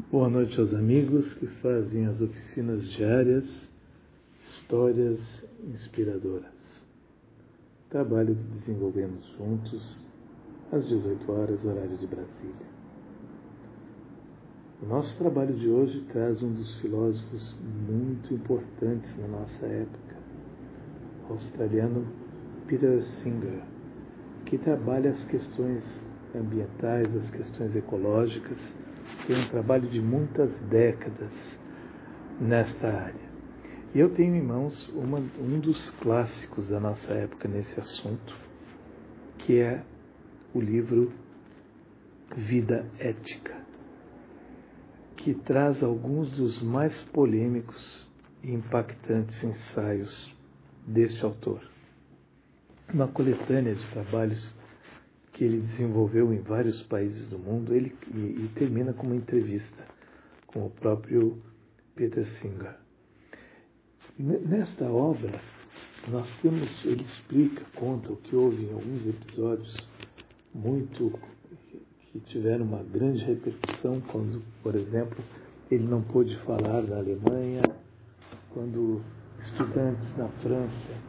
Boa noite aos amigos que fazem as oficinas diárias, histórias inspiradoras. Trabalho que desenvolvemos juntos às 18 horas, horário de Brasília. O nosso trabalho de hoje traz um dos filósofos muito importantes na nossa época, o australiano Peter Singer, que trabalha as questões ambientais, as questões ecológicas. Tem um trabalho de muitas décadas nesta área. E eu tenho em mãos um dos clássicos da nossa época nesse assunto, que é o livro Vida Ética, que traz alguns dos mais polêmicos e impactantes ensaios deste autor. Uma coletânea de trabalhos que ele desenvolveu em vários países do mundo, e termina com uma entrevista com o próprio Peter Singer. Nesta obra, ele explica, conta o que houve em alguns episódios que tiveram uma grande repercussão, quando, por exemplo, ele não pôde falar na Alemanha, quando estudantes na França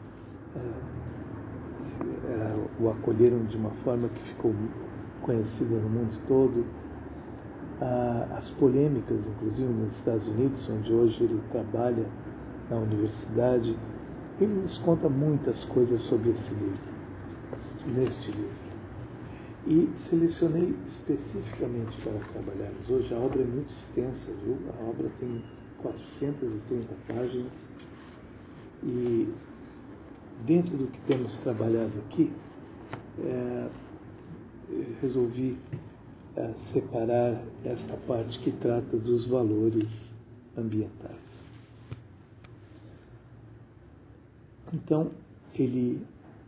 o acolheram de uma forma que ficou conhecida no mundo todo. As polêmicas, inclusive nos Estados Unidos, onde hoje ele trabalha na universidade. Ele nos conta muitas coisas sobre neste livro. E selecionei especificamente para trabalharmos hoje. A obra é muito extensa, viu? A obra tem 430 páginas e dentro do que temos trabalhado aqui, resolvi separar esta parte que trata dos valores ambientais. Então, ele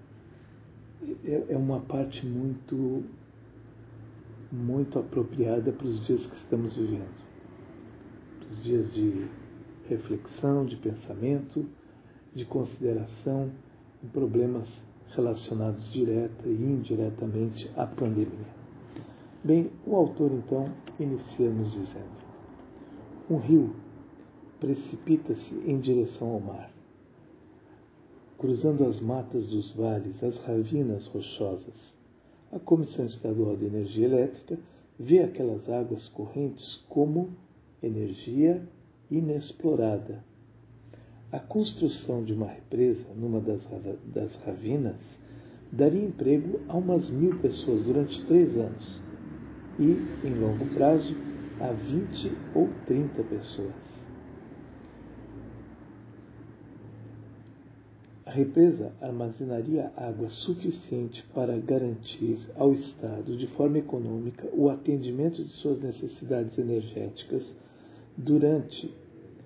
é uma parte muito, muito apropriada para os dias que estamos vivendo. Para os dias de reflexão, de pensamento, de consideração em problemas relacionados direta e indiretamente à pandemia. Bem, o autor então inicia nos dizendo: um rio precipita-se em direção ao mar, cruzando as matas dos vales, as ravinas rochosas. A Comissão Estadual de Energia Elétrica vê aquelas águas correntes como energia inexplorada. A construção de uma represa numa das ravinas daria emprego a umas 1.000 pessoas durante 3 anos e, em longo prazo, a 20 ou 30 pessoas. A represa armazenaria água suficiente para garantir ao Estado, de forma econômica, o atendimento de suas necessidades energéticas durante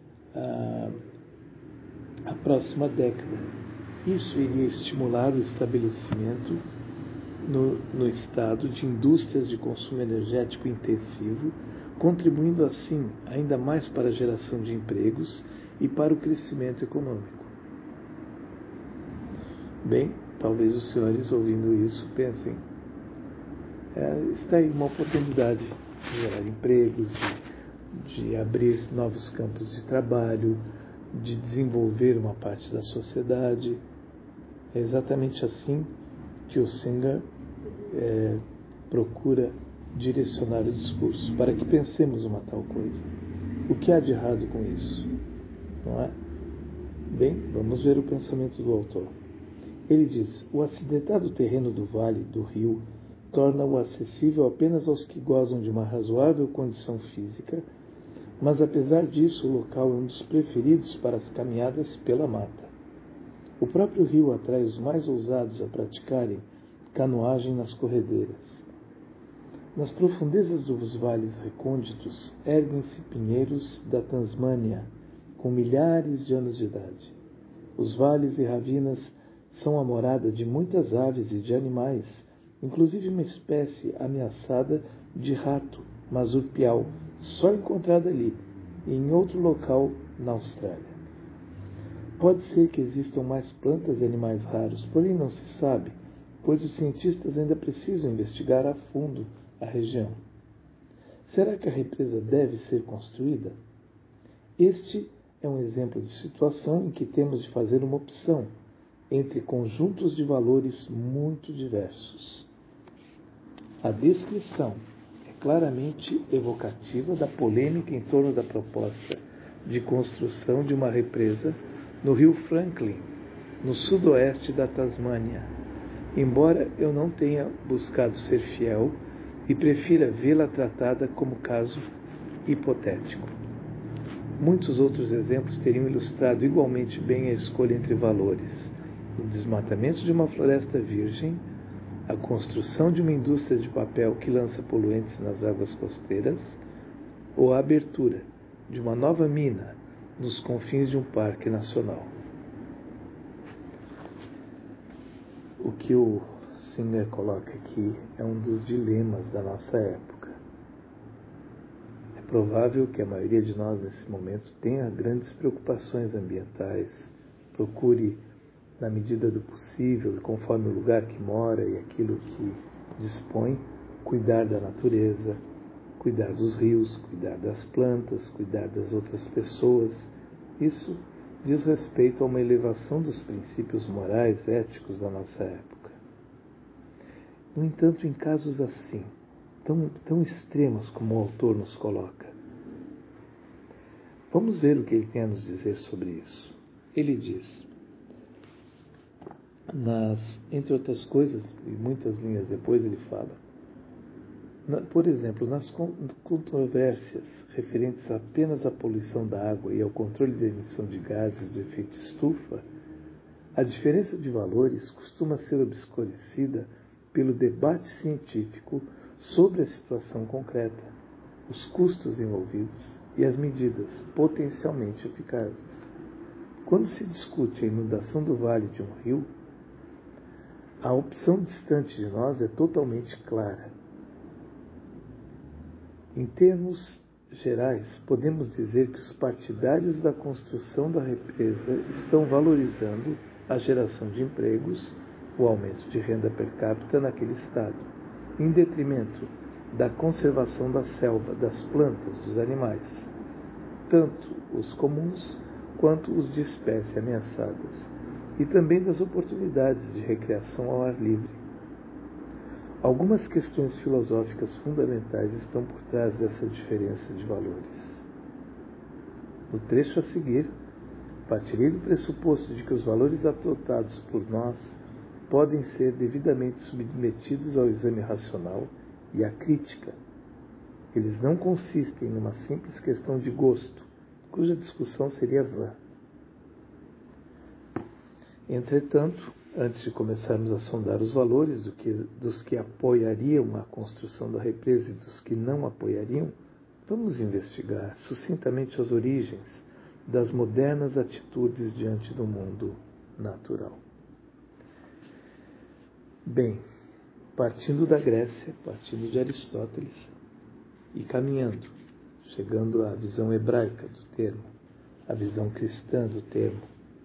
a próxima década. Isso iria estimular o estabelecimento no Estado de indústrias de consumo energético intensivo, contribuindo assim ainda mais para a geração de empregos e para o crescimento econômico. Bem, talvez os senhores ouvindo isso pensem, está aí uma oportunidade de gerar empregos, de abrir novos campos de trabalho, de desenvolver uma parte da sociedade. É exatamente assim que o Singer procura direcionar o discurso, para que pensemos uma tal coisa. O que há de errado com isso? Não é? Bem, vamos ver o pensamento do autor. Ele diz: o acidentado terreno do vale do rio torna-o acessível apenas aos que gozam de uma razoável condição física, mas apesar disso o local é um dos preferidos para as caminhadas pela mata. O próprio rio atrai os mais ousados a praticarem canoagem nas corredeiras. Nas profundezas dos vales recônditos erguem-se pinheiros da Tasmânia, com milhares de anos de idade. Os vales e ravinas são a morada de muitas aves e de animais, inclusive uma espécie ameaçada de rato marsupial, só encontrada ali e em outro local na Austrália. Pode ser que existam mais plantas e animais raros, porém não se sabe, pois os cientistas ainda precisam investigar a fundo a região. Será que a represa deve ser construída? Este é um exemplo de situação em que temos de fazer uma opção entre conjuntos de valores muito diversos. A descrição é claramente evocativa da polêmica em torno da proposta de construção de uma represa no rio Franklin, no sudoeste da Tasmânia, embora eu não tenha buscado ser fiel e prefira vê-la tratada como caso hipotético. Muitos outros exemplos teriam ilustrado igualmente bem a escolha entre valores: o desmatamento de uma floresta virgem, a construção de uma indústria de papel que lança poluentes nas águas costeiras, ou a abertura de uma nova mina nos confins de um parque nacional. O que o Singer coloca aqui é um dos dilemas da nossa época. É provável que a maioria de nós, nesse momento, tenha grandes preocupações ambientais, procure, na medida do possível, conforme o lugar que mora e aquilo que dispõe, cuidar da natureza, cuidar dos rios, cuidar das plantas, cuidar das outras pessoas. Isso diz respeito a uma elevação dos princípios morais, éticos da nossa época. No entanto, em casos assim, tão extremos como o autor nos coloca, vamos ver o que ele tem a nos dizer sobre isso. Ele diz, entre outras coisas, e muitas linhas depois ele fala, por exemplo, nas controvérsias referentes apenas à poluição da água e ao controle da emissão de gases do efeito estufa, a diferença de valores costuma ser obscurecida pelo debate científico sobre a situação concreta, os custos envolvidos e as medidas potencialmente eficazes. Quando se discute a inundação do vale de um rio, a opção distante de nós é totalmente clara. Em termos gerais, podemos dizer que os partidários da construção da represa estão valorizando a geração de empregos, o aumento de renda per capita naquele estado, em detrimento da conservação da selva, das plantas, dos animais, tanto os comuns quanto os de espécie ameaçadas, e também das oportunidades de recreação ao ar livre. Algumas questões filosóficas fundamentais estão por trás dessa diferença de valores. No trecho a seguir, partirei do pressuposto de que os valores adotados por nós podem ser devidamente submetidos ao exame racional e à crítica. Eles não consistem numa simples questão de gosto, cuja discussão seria vã. Entretanto, antes de começarmos a sondar os valores dos que apoiariam a construção da represa e dos que não apoiariam, vamos investigar sucintamente as origens das modernas atitudes diante do mundo natural. Bem, partindo da Grécia, partindo de Aristóteles e caminhando, chegando à visão hebraica do termo, à visão cristã do termo,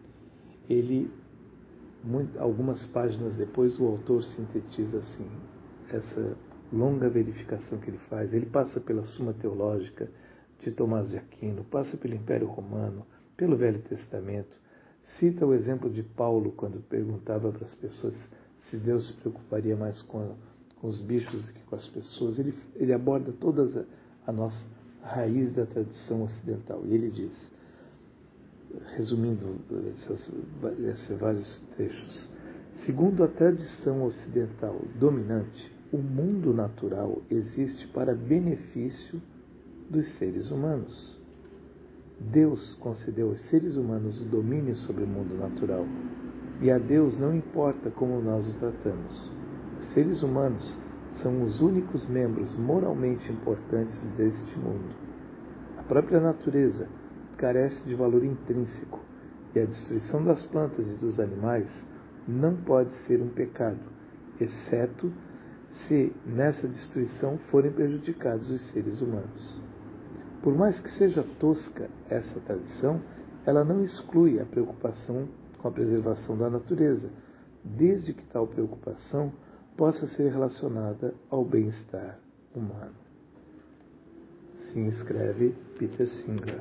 algumas páginas depois, o autor sintetiza assim, essa longa verificação que ele faz. Ele passa pela Suma Teológica de Tomás de Aquino, passa pelo Império Romano, pelo Velho Testamento, cita o exemplo de Paulo, quando perguntava para as pessoas se Deus se preocuparia mais com os bichos do que com as pessoas. Ele aborda toda a nossa raiz da tradição ocidental. E ele diz, resumindo esses vários trechos, segundo a tradição ocidental dominante, o mundo natural existe para benefício dos seres humanos. Deus concedeu aos seres humanos o domínio sobre o mundo natural, e a Deus não importa como nós o tratamos. Os seres humanos são os únicos membros moralmente importantes deste mundo. A própria natureza carece de valor intrínseco, e a destruição das plantas e dos animais não pode ser um pecado, exceto se nessa destruição forem prejudicados os seres humanos. Por mais que seja tosca essa tradição, ela não exclui a preocupação com a preservação da natureza, desde que tal preocupação possa ser relacionada ao bem-estar humano. Assim escreve Peter Singer.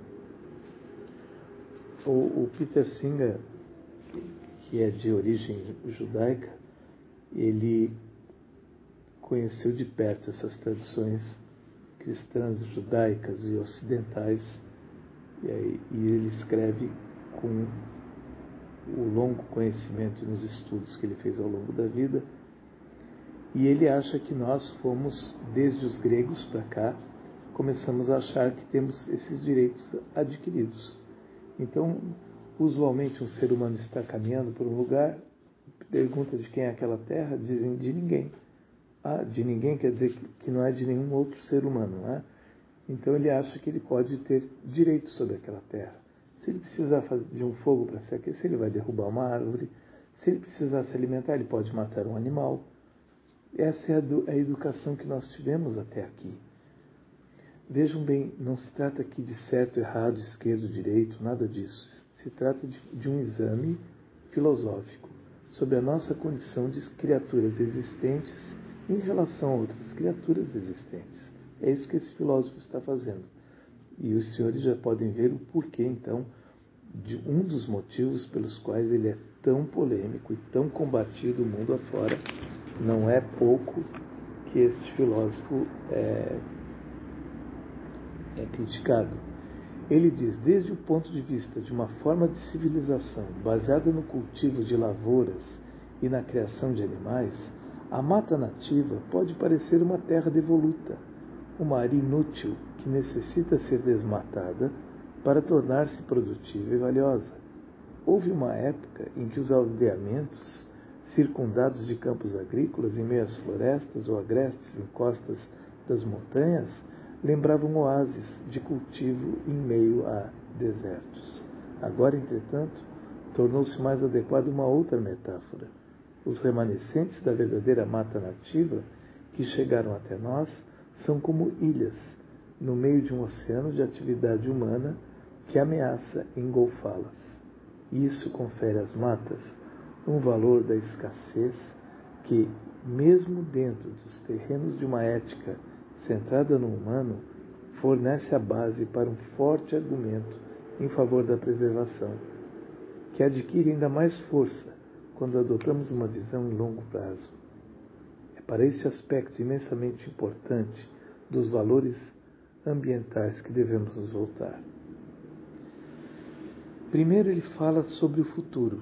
O Peter Singer, que é de origem judaica, ele conheceu de perto essas tradições cristãs, judaicas e ocidentais, e ele escreve com o longo conhecimento nos estudos que ele fez ao longo da vida, e ele acha que nós fomos, desde os gregos para cá, começamos a achar que temos esses direitos adquiridos. Então, usualmente um ser humano está caminhando por um lugar, pergunta de quem é aquela terra, dizem de ninguém. De ninguém quer dizer que não é de nenhum outro ser humano, não é? Então ele acha que ele pode ter direito sobre aquela terra. Se ele precisar de um fogo para se aquecer, ele vai derrubar uma árvore. Se ele precisar se alimentar, ele pode matar um animal. Essa é a educação que nós tivemos até aqui. Vejam bem, não se trata aqui de certo, errado, esquerdo, direito, nada disso. Se trata de um exame filosófico sobre a nossa condição de criaturas existentes em relação a outras criaturas existentes. É isso que esse filósofo está fazendo. E os senhores já podem ver o porquê, então, de um dos motivos pelos quais ele é tão polêmico e tão combatido mundo afora. Não é pouco que este filósofo é criticado. Ele diz, desde o ponto de vista de uma forma de civilização baseada no cultivo de lavouras e na criação de animais, a mata nativa pode parecer uma terra devoluta, uma área inútil que necessita ser desmatada para tornar-se produtiva e valiosa. Houve uma época em que os aldeamentos, circundados de campos agrícolas em meio às florestas ou agrestes em costas das montanhas, lembravam oásis de cultivo em meio a desertos. Agora, entretanto, tornou-se mais adequada uma outra metáfora. Os remanescentes da verdadeira mata nativa que chegaram até nós são como ilhas no meio de um oceano de atividade humana que ameaça engolfá-las. Isso confere às matas um valor da escassez que, mesmo dentro dos terrenos de uma ética centrada no humano, fornece a base para um forte argumento em favor da preservação, que adquire ainda mais força quando adotamos uma visão em longo prazo. É para esse aspecto imensamente importante dos valores ambientais que devemos nos voltar. Primeiro ele fala sobre o futuro.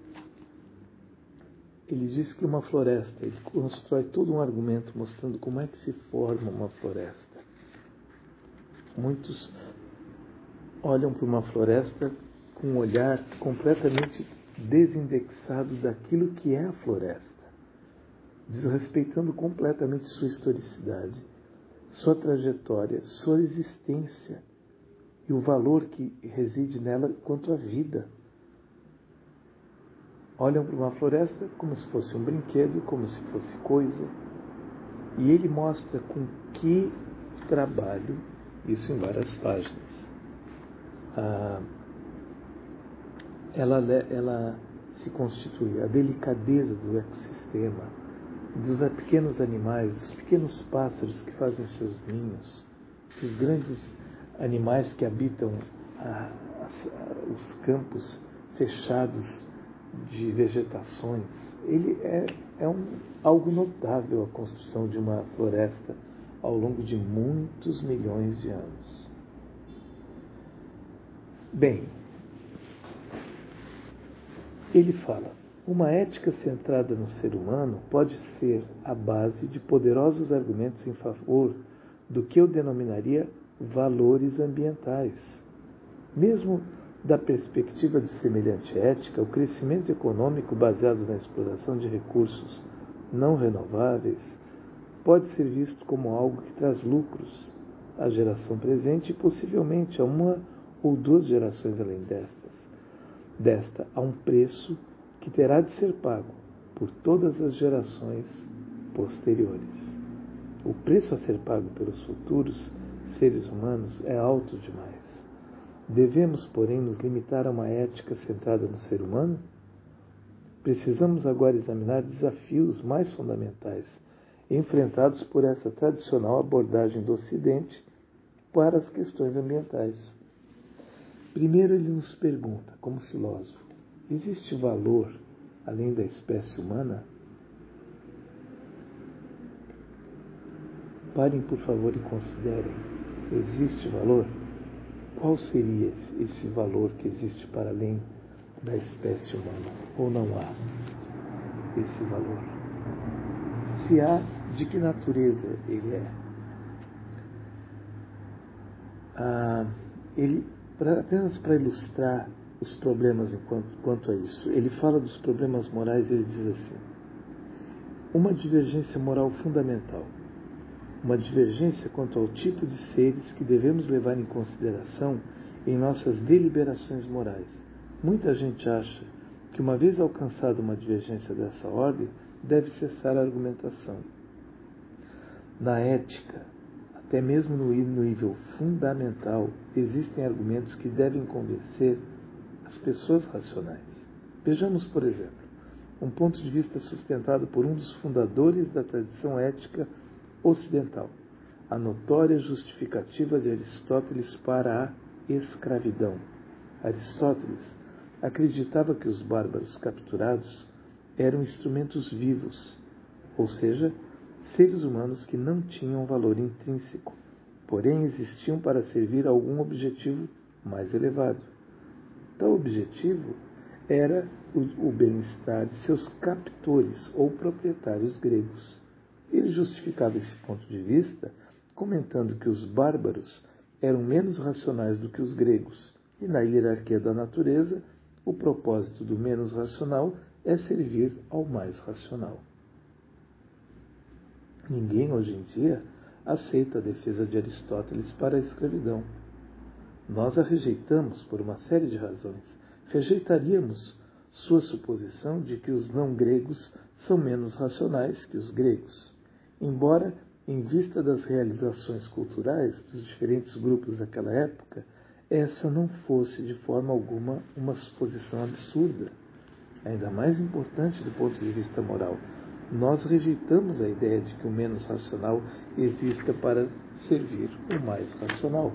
Ele diz que uma floresta, ele constrói todo um argumento mostrando como é que se forma uma floresta. Muitos olham para uma floresta com um olhar completamente desindexado daquilo que é a floresta, desrespeitando completamente sua historicidade, sua trajetória, sua existência e o valor que reside nela quanto à vida. Olham para uma floresta como se fosse um brinquedo, como se fosse coisa. E ele mostra com que trabalho, isso em várias páginas, ela se constitui, a delicadeza do ecossistema, dos pequenos animais, dos pequenos pássaros que fazem seus ninhos, dos grandes animais que habitam os campos fechados de vegetações. Ele é algo notável a construção de uma floresta ao longo de muitos milhões de anos. Bem, ele fala, uma ética centrada no ser humano pode ser a base de poderosos argumentos em favor do que eu denominaria valores ambientais. Mesmo da perspectiva de semelhante ética, o crescimento econômico baseado na exploração de recursos não renováveis pode ser visto como algo que traz lucros à geração presente e possivelmente a uma ou duas gerações além desta, a um preço que terá de ser pago por todas as gerações posteriores. O preço a ser pago pelos futuros seres humanos é alto demais. Devemos, porém, nos limitar a uma ética centrada no ser humano? Precisamos agora examinar desafios mais fundamentais enfrentados por essa tradicional abordagem do Ocidente para as questões ambientais. Primeiro ele nos pergunta, como filósofo, existe valor além da espécie humana? Parem, por favor, e considerem. Existe valor? Qual seria esse valor que existe para além da espécie humana? Ou não há esse valor? Se há, de que natureza ele é? Apenas para ilustrar os problemas quanto a isso, ele fala dos problemas morais e ele diz assim: uma divergência moral fundamental, uma divergência quanto ao tipo de seres que devemos levar em consideração em nossas deliberações morais. Muita gente acha que, uma vez alcançada uma divergência dessa ordem, deve cessar a argumentação. Na ética, até mesmo no nível fundamental, existem argumentos que devem convencer as pessoas racionais. Vejamos, por exemplo, um ponto de vista sustentado por um dos fundadores da tradição ética ocidental, a notória justificativa de Aristóteles para a escravidão. Aristóteles acreditava que os bárbaros capturados eram instrumentos vivos, ou seja, seres humanos que não tinham valor intrínseco, porém existiam para servir a algum objetivo mais elevado. Tal objetivo era o bem-estar de seus captores ou proprietários gregos. Ele justificava esse ponto de vista comentando que os bárbaros eram menos racionais do que os gregos, e na hierarquia da natureza, o propósito do menos racional é servir ao mais racional. Ninguém hoje em dia aceita a defesa de Aristóteles para a escravidão. Nós a rejeitamos por uma série de razões. Rejeitaríamos sua suposição de que os não-gregos são menos racionais que os gregos, embora, em vista das realizações culturais dos diferentes grupos daquela época, essa não fosse de forma alguma uma suposição absurda. Ainda mais importante do ponto de vista moral, nós rejeitamos a ideia de que o menos racional exista para servir o mais racional.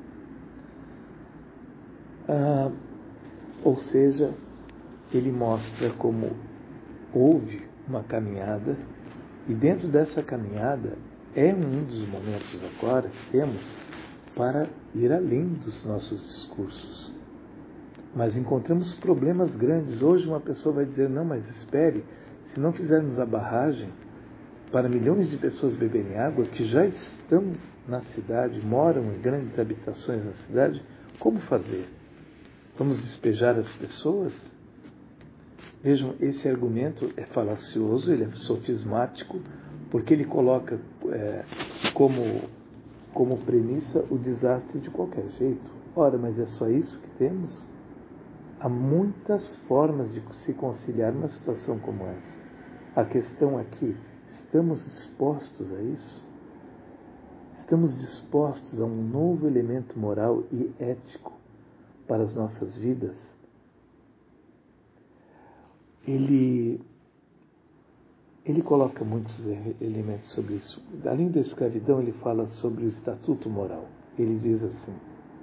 Ou seja, ele mostra como houve uma caminhada, e dentro dessa caminhada é um dos momentos agora que temos para ir além dos nossos discursos. Mas encontramos problemas grandes. Hoje uma pessoa vai dizer, não, mas espere, se não fizermos a barragem para milhões de pessoas beberem água, que já estão na cidade, moram em grandes habitações na cidade, como fazer? Vamos despejar as pessoas? Vejam, esse argumento é falacioso, ele é sofismático, porque ele coloca como premissa o desastre de qualquer jeito. Ora, mas é só isso que temos? Há muitas formas de se conciliar uma situação como essa. A questão aqui, estamos dispostos a isso? Estamos dispostos a um novo elemento moral e ético para as nossas vidas? Ele coloca muitos elementos sobre isso. Além da escravidão, ele fala sobre o estatuto moral. Ele diz assim: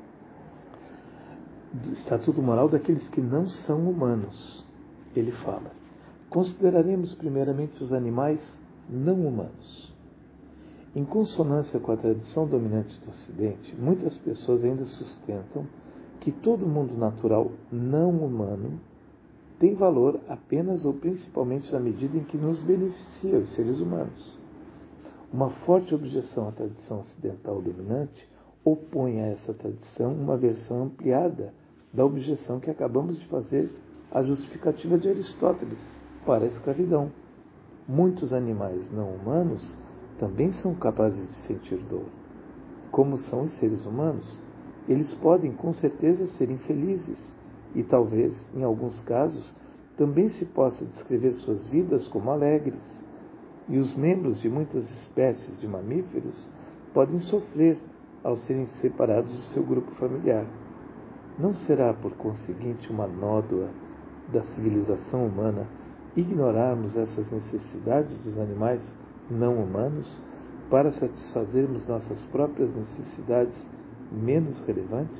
estatuto moral daqueles que não são humanos. Ele fala: consideraremos primeiramente os animais não humanos. Em consonância com a tradição dominante do Ocidente, muitas pessoas ainda sustentam que todo mundo natural não humano tem valor apenas ou principalmente na medida em que nos beneficia, os seres humanos. Uma forte objeção à tradição ocidental dominante opõe a essa tradição uma versão ampliada da objeção que acabamos de fazer à justificativa de Aristóteles para a escravidão. Muitos animais não humanos também são capazes de sentir dor. Como são os seres humanos, eles podem com certeza ser infelizes e talvez, em alguns casos, também se possa descrever suas vidas como alegres. E os membros de muitas espécies de mamíferos podem sofrer ao serem separados do seu grupo familiar. Não será, por conseguinte, uma nódoa da civilização humana ignorarmos essas necessidades dos animais não humanos para satisfazermos nossas próprias necessidades menos relevantes?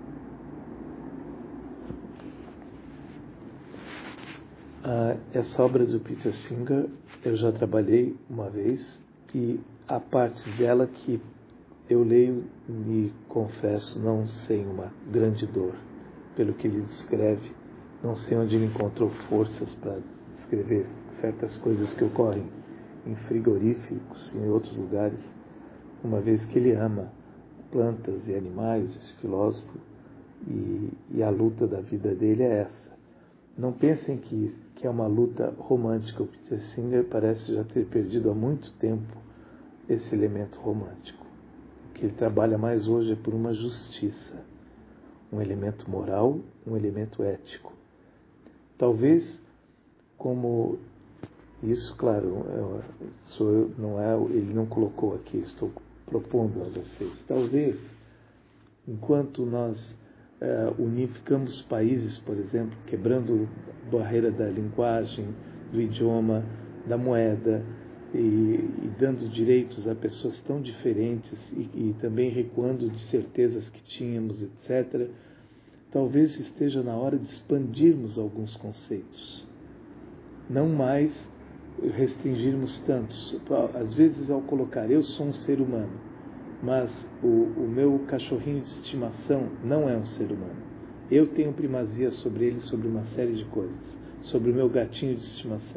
Essa obra do Peter Singer eu já trabalhei uma vez, e a parte dela que eu leio e confesso não sem uma grande dor pelo que ele descreve. Não sei onde ele encontrou forças para escrever certas coisas que ocorrem em frigoríficos e em outros lugares, uma vez que ele ama plantas e animais, esse filósofo, e a luta da vida dele é essa. Não pensem que é uma luta romântica. O Peter Singer parece já ter perdido há muito tempo esse elemento romântico. O que ele trabalha mais hoje é por uma justiça, um elemento moral, um elemento ético. Talvez, como isso, claro, ele não colocou aqui, estou propondo a vocês. Talvez, enquanto nós unificamos países, por exemplo, quebrando a barreira da linguagem, do idioma, da moeda, e dando direitos a pessoas tão diferentes, e também recuando de certezas que tínhamos, etc., talvez esteja na hora de expandirmos alguns conceitos. Não mais restringirmos tantos. Às vezes, ao colocar eu sou um ser humano, mas o meu cachorrinho de estimação não é um ser humano. Eu tenho primazia sobre ele, sobre uma série de coisas, sobre o meu gatinho de estimação.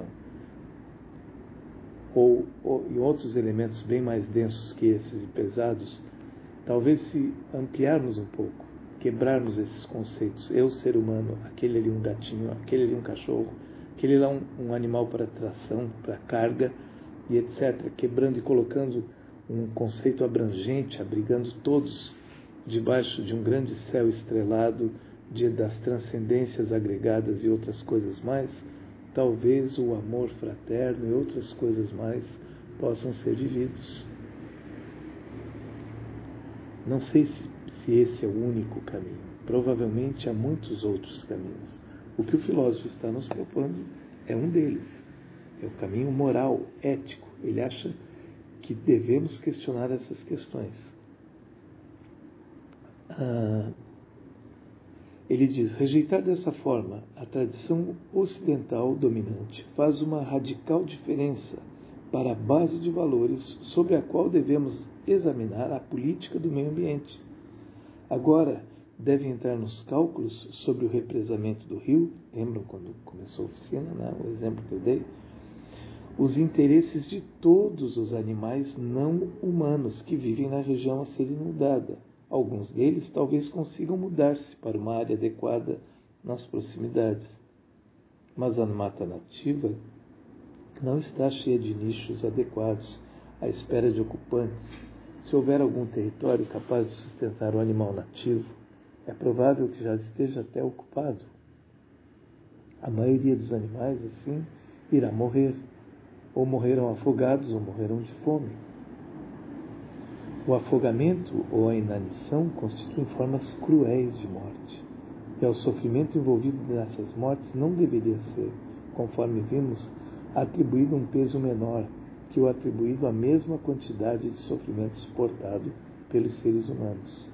Ou em outros elementos bem mais densos que esses e pesados, talvez se ampliarmos um pouco, quebrarmos esses conceitos. Eu, ser humano, aquele ali um gatinho, aquele ali um cachorro, aquele lá um animal para tração, para carga, e etc. Quebrando e colocando um conceito abrangente, abrigando todos debaixo de um grande céu estrelado, das transcendências agregadas e outras coisas mais. Talvez o amor fraterno e outras coisas mais possam ser vividos. Não sei se esse é o único caminho. Provavelmente há muitos outros caminhos. O que o filósofo está nos propondo é um deles. É o caminho moral, ético. Ele acha que devemos questionar essas questões. Ele diz: rejeitar dessa forma a tradição ocidental dominante faz uma radical diferença para a base de valores sobre a qual devemos examinar a política do meio ambiente. Agora, deve entrar nos cálculos sobre o represamento do rio, lembram quando começou a oficina, né? O exemplo que eu dei, os interesses de todos os animais não humanos que vivem na região a ser inundada. Alguns deles talvez consigam mudar-se para uma área adequada nas proximidades. Mas a mata nativa não está cheia de nichos adequados à espera de ocupantes. Se houver algum território capaz de sustentar o animal nativo, é provável que já esteja até ocupado. A maioria dos animais, assim, irá morrer, ou morreram afogados, ou morreram de fome. O afogamento ou a inanição constituem formas cruéis de morte, e ao sofrimento envolvido nessas mortes não deveria ser, conforme vimos, atribuído um peso menor que o atribuído à mesma quantidade de sofrimento suportado pelos seres humanos.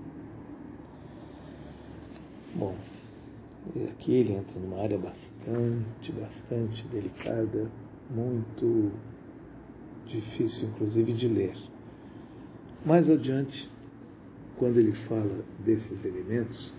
Bom, aqui ele entra numa área bastante delicada, muito difícil, inclusive, de ler. Mais adiante, quando ele fala desses elementos,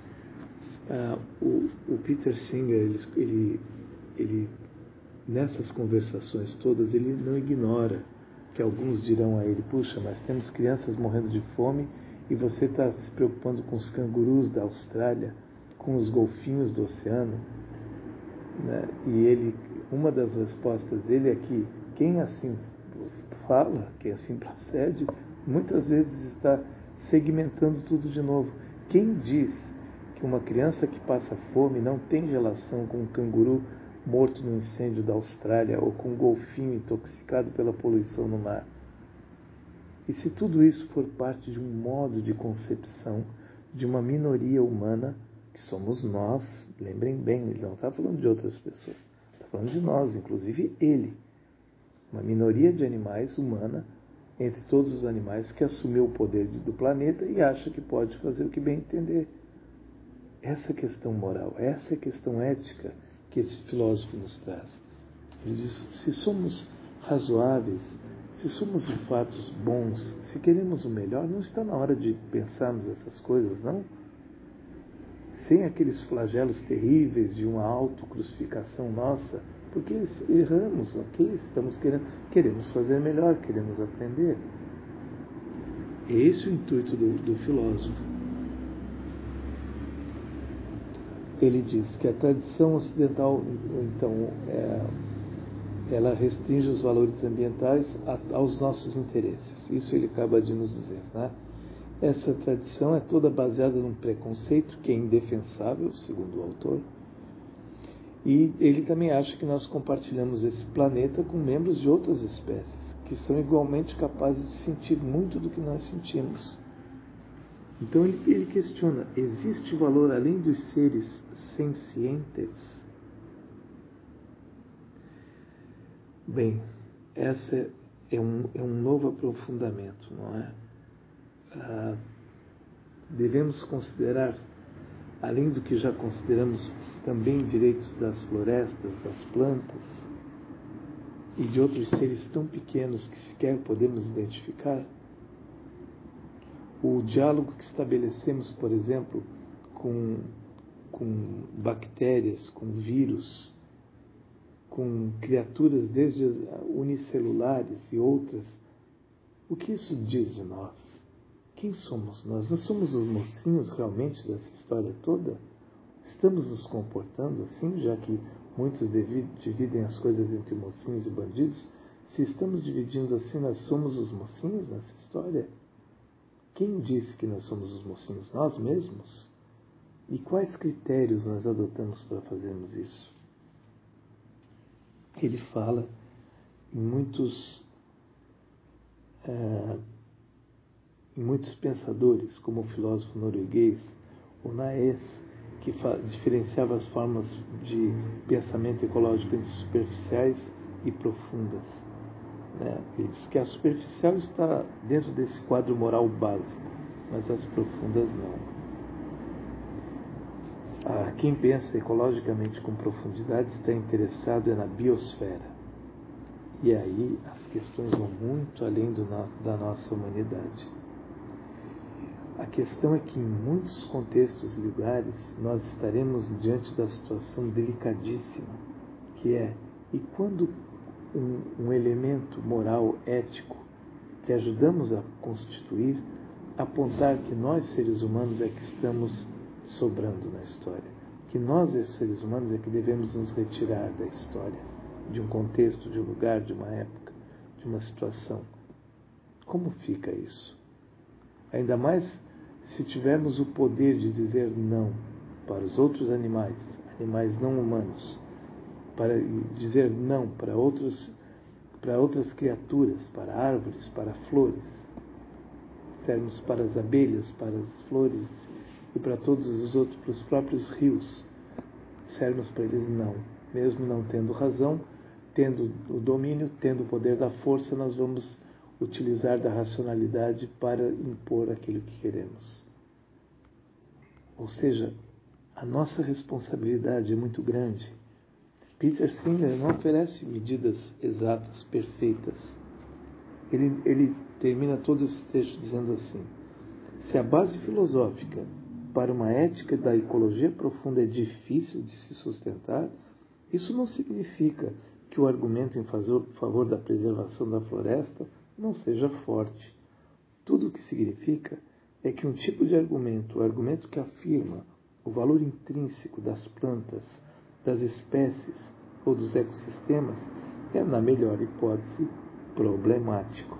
o Peter Singer, ele, nessas conversações todas, ele não ignora que alguns dirão a ele: puxa, mas temos crianças morrendo de fome e você está se preocupando com os cangurus da Austrália, com os golfinhos do oceano, né? E uma das respostas dele é que quem assim fala, quem assim procede, muitas vezes está segmentando tudo de novo. Quem diz que uma criança que passa fome não tem relação com um canguru morto no incêndio da Austrália ou com um golfinho intoxicado pela poluição no mar? E se tudo isso for parte de um modo de concepção de uma minoria humana, que somos nós, lembrem bem, ele não está falando de outras pessoas, está falando de nós, inclusive ele, uma minoria de animais humana, entre todos os animais que assumiu o poder do planeta e acha que pode fazer o que bem entender. Essa é a questão moral, essa é a questão ética que esse filósofo nos traz. Ele diz, se somos razoáveis, se somos de fato bons, se queremos o melhor, não está na hora de pensarmos essas coisas, não? Sem aqueles flagelos terríveis de uma autocrucificação nossa, porque erramos, ok? Queremos fazer melhor, queremos aprender. É esse o intuito do filósofo. Ele diz que a tradição ocidental, então, ela restringe os valores ambientais aos nossos interesses. Isso ele acaba de nos dizer, né? Essa tradição é toda baseada num preconceito que é indefensável, segundo o autor, e ele também acha que nós compartilhamos esse planeta com membros de outras espécies, que são igualmente capazes de sentir muito do que nós sentimos. Então ele questiona, existe valor além dos seres sencientes? Bem, essa é um novo aprofundamento, não é? Devemos considerar, além do que já consideramos, também direitos das florestas, das plantas e de outros seres tão pequenos que sequer podemos identificar. O diálogo que estabelecemos, por exemplo, com bactérias, com vírus, com criaturas desde unicelulares e outras, o que isso diz de nós? Quem somos nós? Nós somos os mocinhos realmente dessa história toda? Estamos nos comportando assim, já que muitos dividem as coisas entre mocinhos e bandidos? Se estamos dividindo assim, nós somos os mocinhos nessa história? Quem disse que nós somos os mocinhos? Nós mesmos? E quais critérios nós adotamos para fazermos isso? Ele fala em muitos pensadores, como o filósofo norueguês, o Naes, que diferenciava as formas de pensamento ecológico entre superficiais e profundas. Ele diz que a superficial está dentro desse quadro moral básico, mas as profundas não. Quem pensa ecologicamente com profundidade está interessado na biosfera. E aí as questões vão muito além da nossa humanidade. A questão é que em muitos contextos e lugares nós estaremos diante da situação delicadíssima, que é, e quando um elemento moral, ético, que ajudamos a constituir, apontar que nós, seres humanos, é que estamos sobrando na história, que nós, seres humanos, é que devemos nos retirar da história, de um contexto, de um lugar, de uma época, de uma situação. Como fica isso? Ainda mais se tivermos o poder de dizer não para os outros animais não humanos, para dizer não para outras criaturas, para árvores, para flores, sermos para as abelhas, para as flores e para todos os outros, para os próprios rios, sermos para eles não, mesmo não tendo razão, tendo o domínio, tendo o poder da força, nós vamos utilizar da racionalidade para impor aquilo que queremos. Ou seja, a nossa responsabilidade é muito grande. Peter Singer não oferece medidas exatas, perfeitas. Ele termina todo esse texto dizendo assim: se a base filosófica para uma ética da ecologia profunda é difícil de se sustentar, isso não significa que o argumento em favor da preservação da floresta não seja forte. Tudo o que significa é que um tipo de argumento, o argumento que afirma o valor intrínseco das plantas, das espécies ou dos ecossistemas, é, na melhor hipótese, problemático.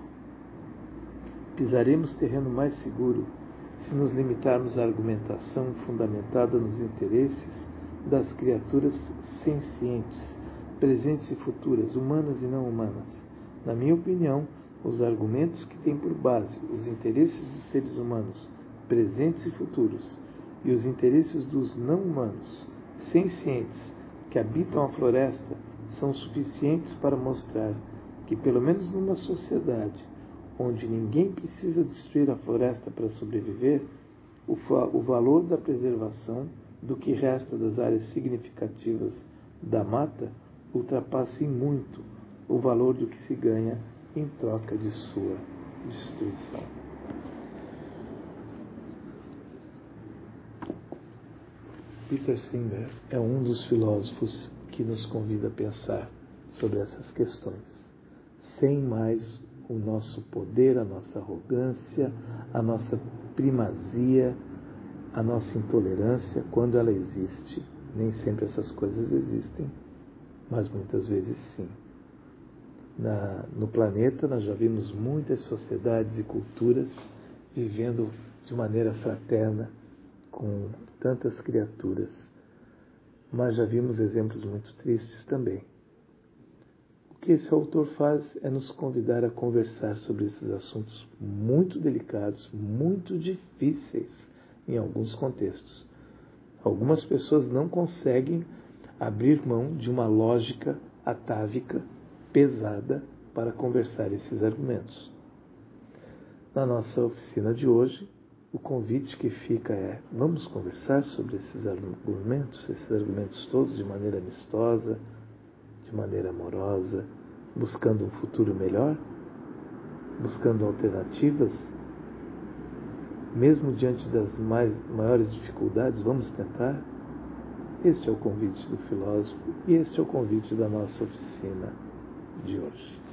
Pisaremos terreno mais seguro se nos limitarmos à argumentação fundamentada nos interesses das criaturas sencientes, presentes e futuras, humanas e não humanas. Na minha opinião, os argumentos que têm por base os interesses dos seres humanos, presentes e futuros, e os interesses dos não humanos, sencientes, que habitam a floresta, são suficientes para mostrar que, pelo menos numa sociedade, onde ninguém precisa destruir a floresta para sobreviver, o valor da preservação do que resta das áreas significativas da mata ultrapassa em muito o valor do que se ganha em troca de sua destruição. Peter Singer é um dos filósofos que nos convida a pensar sobre essas questões. Sem mais o nosso poder, a nossa arrogância, a nossa primazia, a nossa intolerância, quando ela existe. Nem sempre essas coisas existem, mas muitas vezes sim. No planeta nós já vimos muitas sociedades e culturas vivendo de maneira fraterna com tantas criaturas, mas já vimos exemplos muito tristes também. O que esse autor faz é nos convidar a conversar sobre esses assuntos muito delicados, muito difíceis em alguns contextos. Algumas pessoas não conseguem abrir mão de uma lógica atávica, pesada, para conversar esses argumentos. Na nossa oficina de hoje, o convite que fica é: vamos conversar sobre esses argumentos todos de maneira amistosa, de maneira amorosa, buscando um futuro melhor, buscando alternativas, mesmo diante das maiores dificuldades, vamos tentar? Este é o convite do filósofo e este é o convite da nossa oficina de hoje.